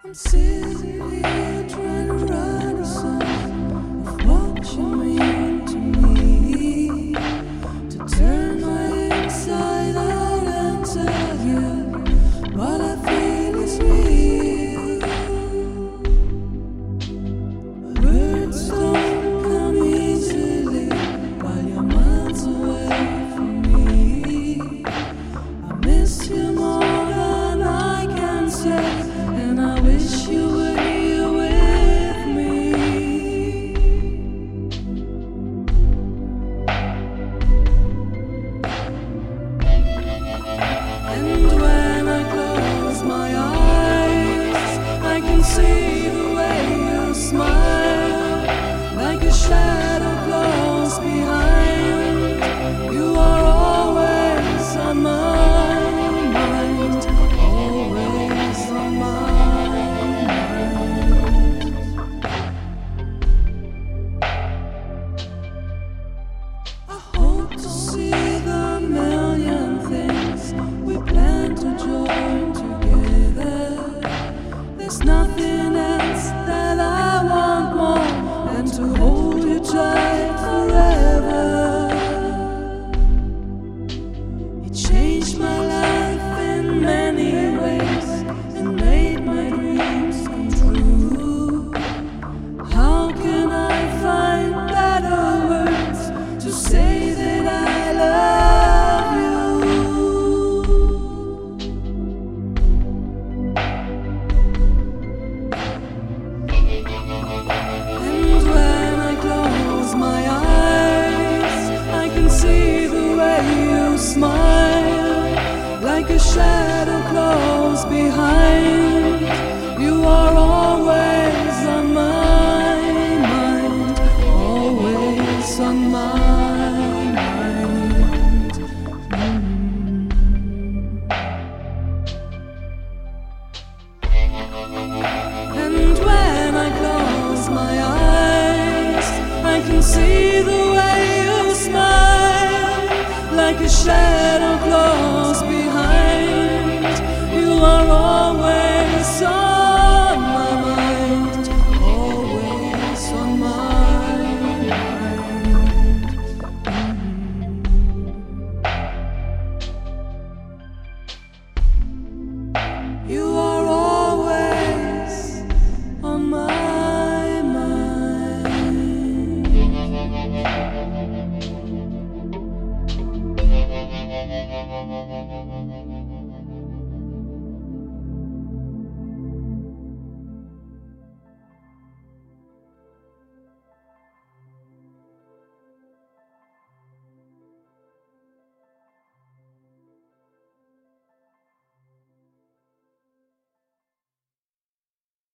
I'm sitting here trying to write a song of what you mean to me, to turn my inside out and tell you what I feel is real. Words don't come easily while you're miles away from me. I miss you more than I can say, and I wish you were here with me. And when I close my eyes, I can see the way you smile, like a shadow close behind. You are always on my mind, always on my mind. I hope to see the million things we plan to join together. There's nothing else that I want more than to hold you tight forever. It changed my life in many ways and made my dreams come true. How can I find better words to say that I love you? And when I close my eyes, I can see the way you smile, like a shadow close behind. You are always on my mind, always on my mind. And when I close my eyes, I can see the way you smile, like a shadow close behind. You are all